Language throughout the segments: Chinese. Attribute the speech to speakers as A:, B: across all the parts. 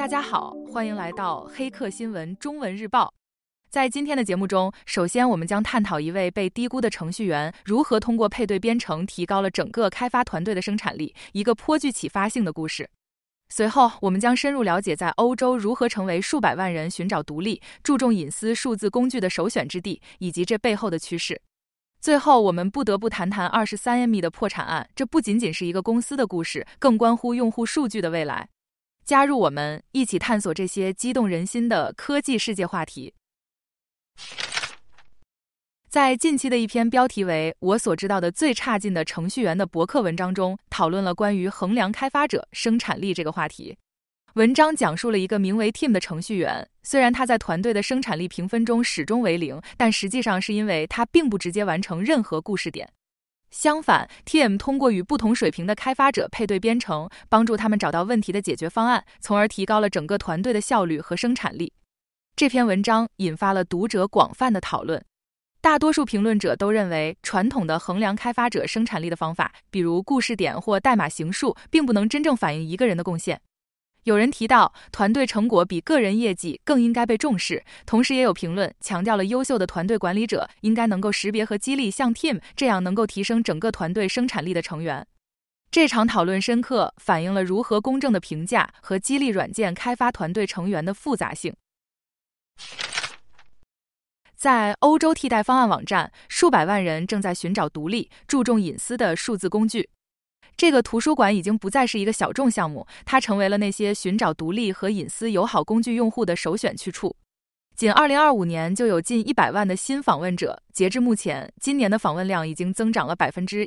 A: 大家好，欢迎来到黑客新闻中文日报。在今天的节目中，首先我们将探讨一位被低估的程序员如何通过配对编程提高了整个开发团队的生产力，一个颇具启发性的故事。随后，我们将深入了解在欧洲如何成为数百万人寻找独立、注重隐私数字工具的首选之地，以及这背后的趋势。最后，我们不得不谈谈23andMe的破产案，这不仅仅是一个公司的故事，更关乎用户数据的未来。加入我们，一起探索这些激动人心的科技世界话题。在近期的一篇标题为《我所知道的最差劲的程序员》的博客文章中，讨论了关于衡量开发者生产力这个话题。文章讲述了一个名为 Tim 的程序员，虽然他在团队的生产力评分中始终为0，但实际上是因为他并不直接完成任何故事点。相反 ，Tim 通过与不同水平的开发者配对编程，帮助他们找到问题的解决方案，从而提高了整个团队的效率和生产力。这篇文章引发了读者广泛的讨论。大多数评论者都认为，传统的衡量开发者生产力的方法，比如故事点或代码形数，并不能真正反映一个人的贡献。有人提到，团队成果比个人业绩更应该被重视，同时也有评论强调了优秀的团队管理者应该能够识别和激励像 Tim 这样能够提升整个团队生产力的成员。这场讨论深刻反映了如何公正的评价和激励软件开发团队成员的复杂性。在欧洲替代方案网站，数百万人正在寻找独立、注重隐私的数字工具。这个图书馆已经不再是一个小众项目，它成为了那些寻找独立和隐私友好工具用户的首选去处。仅2025年就有近100万的新访问者，截至目前，今年的访问量已经增长了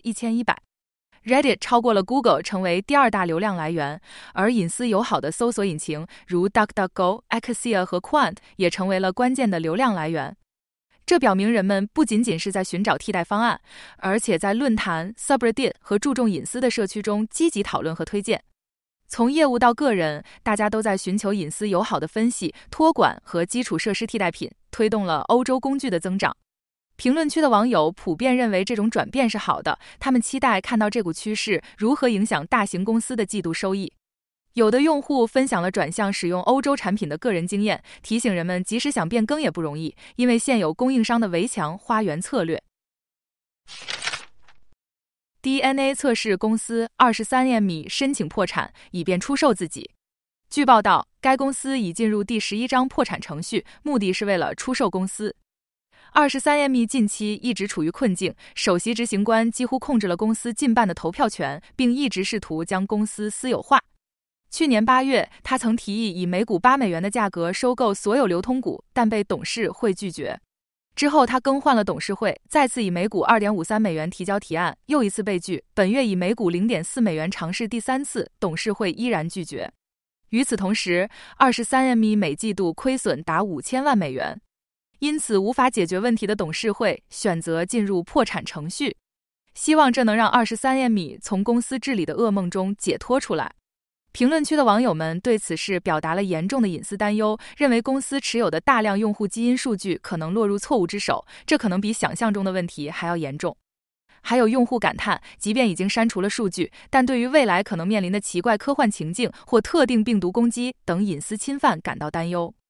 A: 1100%。Reddit 超过了 Google， 成为第2大流量来源，而隐私友好的搜索引擎如 DuckDuckGo、Acacia 和 Quant 也成为了关键的流量来源。这表明人们不仅仅是在寻找替代方案，而且在论坛、subreddit 和注重隐私的社区中积极讨论和推荐。从业务到个人，大家都在寻求隐私友好的分析、托管和基础设施替代品，推动了欧洲工具的增长。评论区的网友普遍认为这种转变是好的，他们期待看到这股趋势如何影响大型公司的季度收益。有的用户分享了转向使用欧洲产品的个人经验，提醒人们即使想变更也不容易，因为现有供应商的围墙花园策略。DNA 测试公司23andMe申请破产，以便出售自己。据报道，该公司已进入第11章破产程序，目的是为了出售公司。23andMe近期一直处于困境，首席执行官几乎控制了公司近半的投票权，并一直试图将公司私有化。去年8月，他曾提议以每股8美元的价格收购所有流通股，但被董事会拒绝。之后他更换了董事会，再次以每股2.53美元提交提案，又一次被拒。本月以每股0.4美元尝试第3次，董事会依然拒绝。与此同时，23andMe每季度亏损达5000万美元，因此无法解决问题的董事会选择进入破产程序，希望这能让23andMe从公司治理的噩梦中解脱出来。评论区的网友们对此事表达了严重的隐私担忧，认为公司持有的大量用户基因数据可能落入错误之手，这可能比想象中的问题还要严重。还有用户感叹，即便已经删除了数据，但对于未来可能面临的奇怪科幻情境或特定病毒攻击等隐私侵犯感到担忧。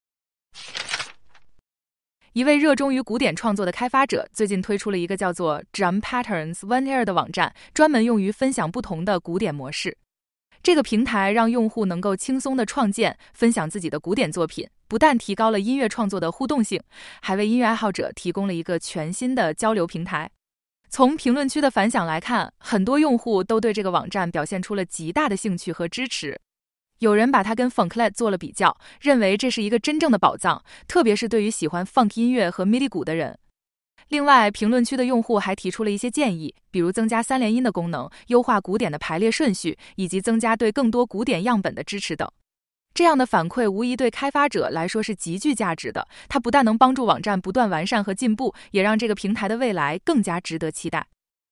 A: 一位热衷于古典创作的开发者最近推出了一个叫做 Drum Patterns One Air 的网站，专门用于分享不同的古典模式。这个平台让用户能够轻松地创建、分享自己的古典作品，不但提高了音乐创作的互动性，还为音乐爱好者提供了一个全新的交流平台。从评论区的反响来看，很多用户都对这个网站表现出了极大的兴趣和支持。有人把它跟 Funklet 做了比较，认为这是一个真正的宝藏，特别是对于喜欢 Funk 音乐和 MIDI 鼓的人。另外，评论区的用户还提出了一些建议，比如增加3连音的功能、优化古典的排列顺序，以及增加对更多古典样本的支持等。这样的反馈无疑对开发者来说是极具价值的，它不但能帮助网站不断完善和进步，也让这个平台的未来更加值得期待。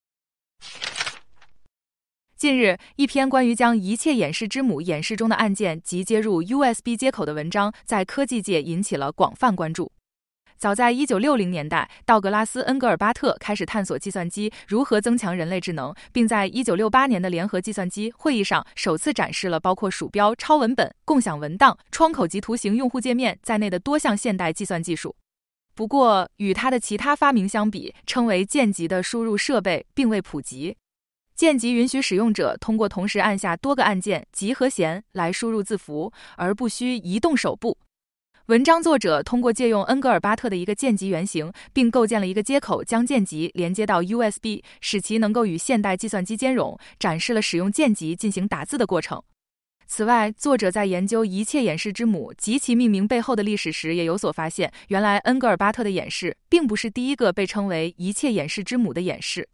A: 近日，一篇关于将一切演示之母演示中的按键集接入 USB 接口的文章在科技界引起了广泛关注。 早在1960年代，道格拉斯·恩格尔巴特开始探索计算机如何增强人类智能，并在1968年的联合计算机会议上首次展示了包括鼠标、超文本、共享文档、窗口及图形用户界面在内的多项现代计算技术。不过，与他的其他发明相比，称为键级的输入设备并未普及。键级允许使用者通过同时按下多个按键及和弦来输入字符，而不需移动手部。文章作者通过借用恩格尔巴特的一个键级原型，并构建了一个接口将键级连接到 USB， 使其能够与现代计算机兼容，展示了使用键级进行打字的过程。此外，作者在研究一切演示之母及其命名背后的历史时也有所发现，原来恩格尔巴特的演示并不是第一个被称为一切演示之母的演示。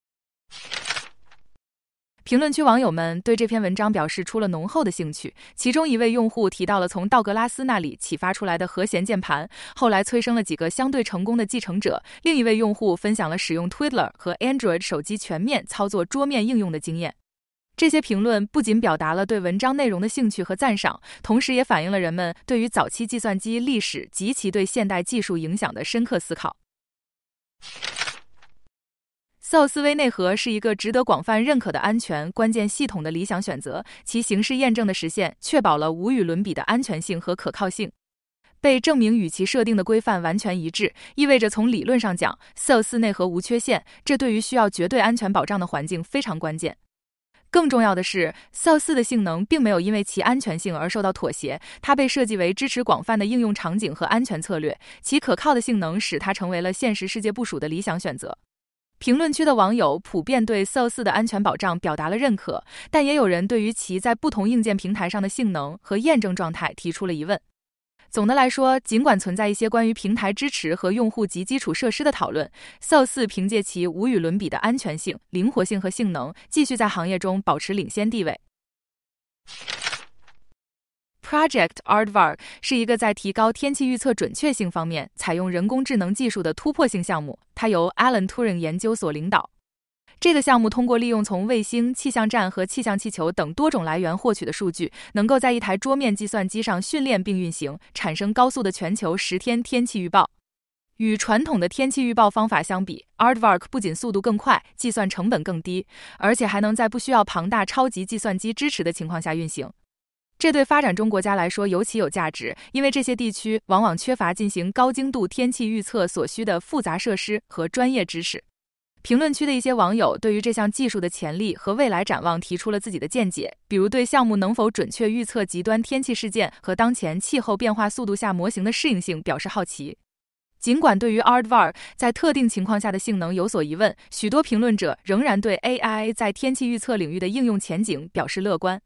A: 评论区网友们对这篇文章表示出了浓厚的兴趣，其中一位用户提到了从道格拉斯那里启发出来的和弦键盘，后来催生了几个相对成功的继承者。另一位用户分享了使用 Twiddler 和 Android 手机全面操作桌面应用的经验。这些评论不仅表达了对文章内容的兴趣和赞赏，同时也反映了人们对于早期计算机历史及其对现代技术影响的深刻思考。SOA 思维内核是一个值得广泛认可的安全关键系统的理想选择，其形式验证的实现确保了无与伦比的安全性和可靠性。被证明与其设定的规范完全一致，意味着从理论上讲 SOA 4内核无缺陷，这对于需要绝对安全保障的环境非常关键。更重要的是 SOA 4的性能并没有因为其安全性而受到妥协，它被设计为支持广泛的应用场景和安全策略，其可靠的性能使它成为了现实世界部署的理想选择。评论区的网友普遍对 SOA 4的安全保障表达了认可，但也有人对于其在不同硬件平台上的性能和验证状态提出了疑问。总的来说，尽管存在一些关于平台支持和用户及基础设施的讨论， SOA 4凭借其无与伦比的安全性、灵活性和性能，继续在行业中保持领先地位。Project Aardvark 是一个在提高天气预测准确性方面采用人工智能技术的突破性项目，它由 Alan Turing 研究所领导。这个项目通过利用从卫星、气象站和气象气球等多种来源获取的数据，能够在一台桌面计算机上训练并运行，产生高速的全球10天天气预报。与传统的天气预报方法相比， Aardvark 不仅速度更快，计算成本更低，而且还能在不需要庞大超级计算机支持的情况下运行。这对发展中国家来说尤其有价值，因为这些地区往往缺乏进行高精度天气预测所需的复杂设施和专业知识。评论区的一些网友对于这项技术的潜力和未来展望提出了自己的见解，比如对项目能否准确预测极端天气事件和当前气候变化速度下模型的适应性表示好奇。尽管对于 Aardvark 在特定情况下的性能有所疑问，许多评论者仍然对 AI 在天气预测领域的应用前景表示乐观。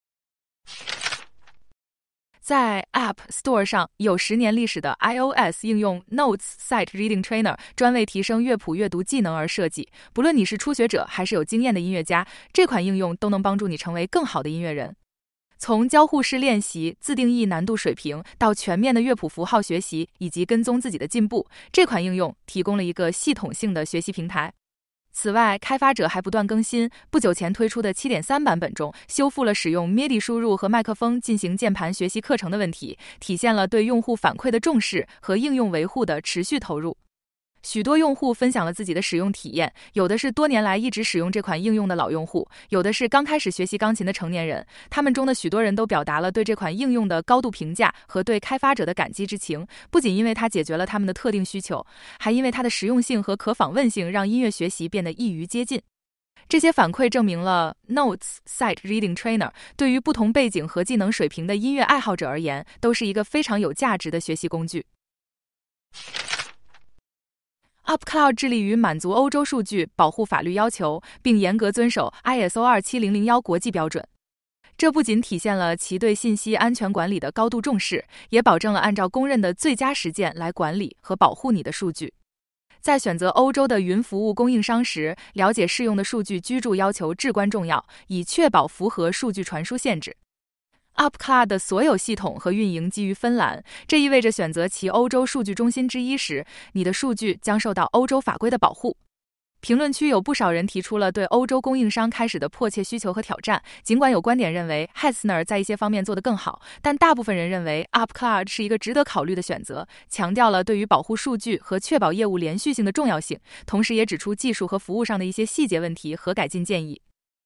A: 在 App Store 上有10年历史的 iOS 应用 Notes Sight Reading Trainer 专为提升乐谱阅读技能而设计，不论你是初学者还是有经验的音乐家，这款应用都能帮助你成为更好的音乐人。从交互式练习、自定义难度水平到全面的乐谱符号学习以及跟踪自己的进步，这款应用提供了一个系统性的学习平台。此外，开发者还不断更新，不久前推出的 7.3 版本中修复了使用 MIDI 输入和麦克风进行键盘学习课程的问题，体现了对用户反馈的重视和应用维护的持续投入。许多用户分享了自己的使用体验，有的是多年来一直使用这款应用的老用户，有的是刚开始学习钢琴的成年人。他们中的许多人都表达了对这款应用的高度评价和对开发者的感激之情，不仅因为它解决了他们的特定需求，还因为它的实用性和可访问性让音乐学习变得易于接近。这些反馈证明了 Notes Sight Reading Trainer 对于不同背景和技能水平的音乐爱好者而言，都是一个非常有价值的学习工具。UpCloud 致力于满足欧洲数据保护法律要求，并严格遵守 ISO 27001国际标准。这不仅体现了其对信息安全管理的高度重视，也保证了按照公认的最佳实践来管理和保护你的数据。在选择欧洲的云服务供应商时，了解适用的数据居住要求至关重要，以确保符合数据传输限制。UpCloud 的所有系统和运营基于芬兰，这意味着选择其欧洲数据中心之一时，你的数据将受到欧洲法规的保护。 评论区有不少人提出了对欧洲供应商开始的迫切需求和挑战，尽管有观点认为 Hessner 在一些方面做得更好，但大部分人认为 UpCloud 是一个值得考虑的选择，强调了对于保护数据和确保业务连续性的重要性，同时也指出技术和服务上的一些细节问题和改进建议。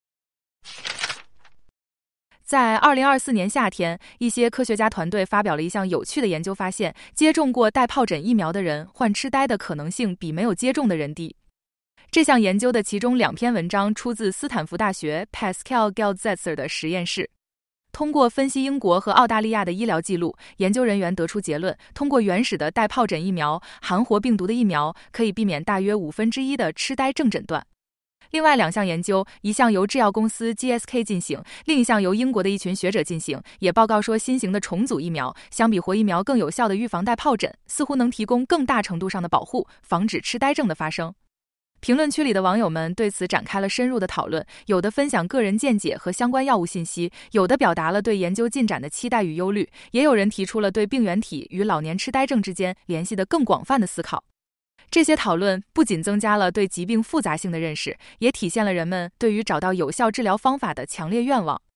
A: 在2024年夏天，一些科学家团队发表了一项有趣的研究，发现接种过带疱疹疫苗的人患痴呆的可能性比没有接种的人低。这项研究的其中2篇文章出自斯坦福大学 Pascal Geldzetzer 的实验室。通过分析英国和澳大利亚的医疗记录，研究人员得出结论，通过原始的带疱疹疫苗、含活病毒的疫苗，可以避免大约1/5的痴呆症诊断。另外2项研究，一项由制药公司 GSK 进行，另一项由英国的一群学者进行，也报告说新型的重组疫苗相比活疫苗更有效地预防带疱疹，似乎能提供更大程度上的保护，防止痴呆症的发生。评论区里的网友们对此展开了深入的讨论，有的分享个人见解和相关药物信息，有的表达了对研究进展的期待与忧虑，也有人提出了对病原体与老年痴呆症之间联系的更广泛的思考。这些讨论不仅增加了对疾病复杂性的认识，也体现了人们对于找到有效治疗方法的强烈愿望。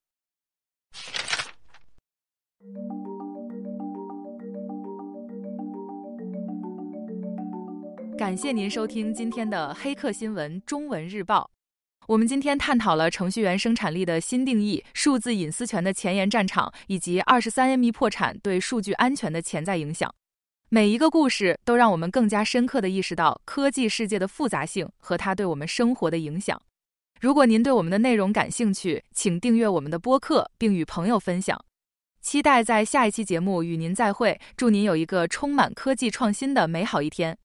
A: 感谢您收听今天的黑客新闻中文日报。我们今天探讨了程序员生产力的新定义、数字隐私权的前沿战场，以及23AMI破产对数据安全的潜在影响。每一个故事都让我们更加深刻地意识到科技世界的复杂性和它对我们生活的影响。如果您对我们的内容感兴趣，请订阅我们的播客并与朋友分享。期待在下一期节目与您再会，祝您有一个充满科技创新的美好一天。